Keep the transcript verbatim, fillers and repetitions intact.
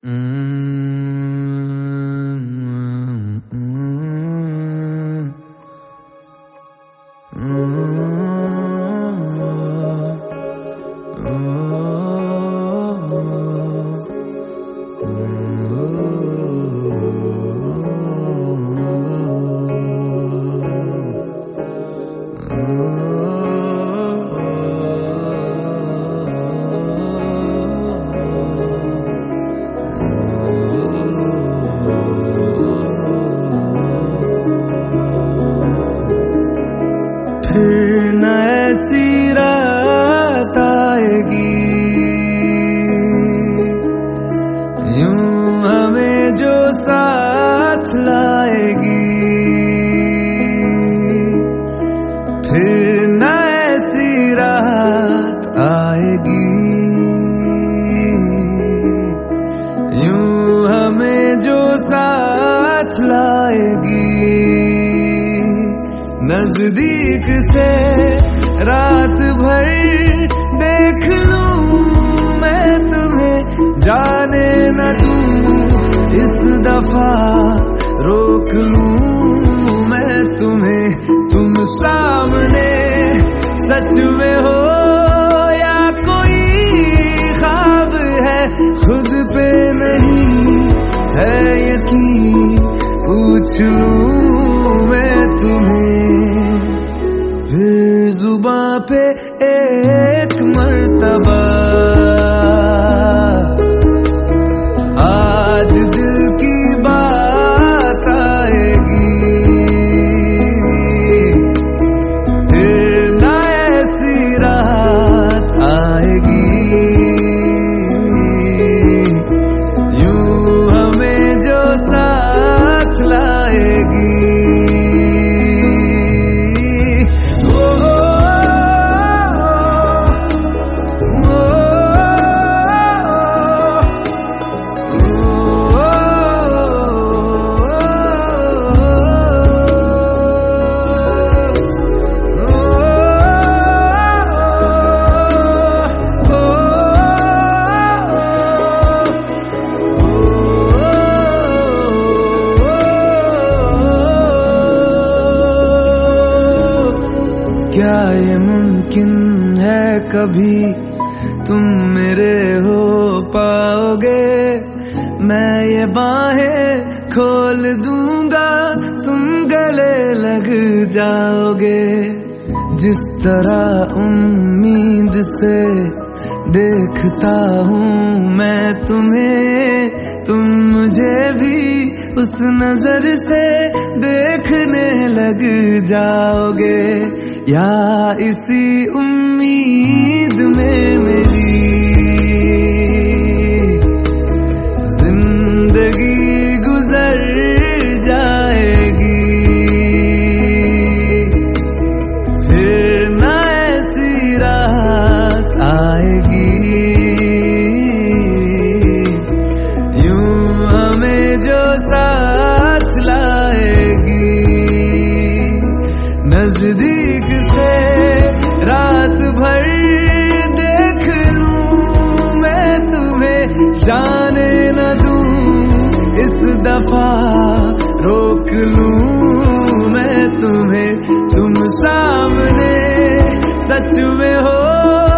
फिर न ऐसी रात आएगी यूं हमें जो साथ लाएगी। फिर न ऐसी रात आएगी यूं हमें जो साथ लाएगी। नजदीक से रात भर देख लूं मैं तुम्हें, जाने न दूं इस दफा रोक लूं मैं तुम्हें। तुम सामने सच में हो या कोई ख्वाब है, खुद पे नहीं है यकीन पूछ लूं मैं तुम्हें। फिर जुबां पे एक मर्तबा आज दिल की बात आएगी। फिर न ऐसी रात आएगी यूं हमें जो साथ लाएगी। क्या ये मुमकिन है कभी तुम मेरे हो पाओगे? मैं ये बाहें खोल दूंगा तुम गले लग जाओगे। जिस तरह उम्मीद से देखता हूँ मैं तुम्हें, तुम मुझे भी उस नजर से देखने लग जाओगे। या इसी उम्मीद में मेरी जिंदगी गुजर जाएगी। फिर न ऐसी रात आएगी यूं हमें जो साथ लाएगी। नजदीक से रात भर देख लूं मैं तुम्हें, जाने न दूं इस दफा रोक लूं मैं तुम्हें। तुम सामने सच में हो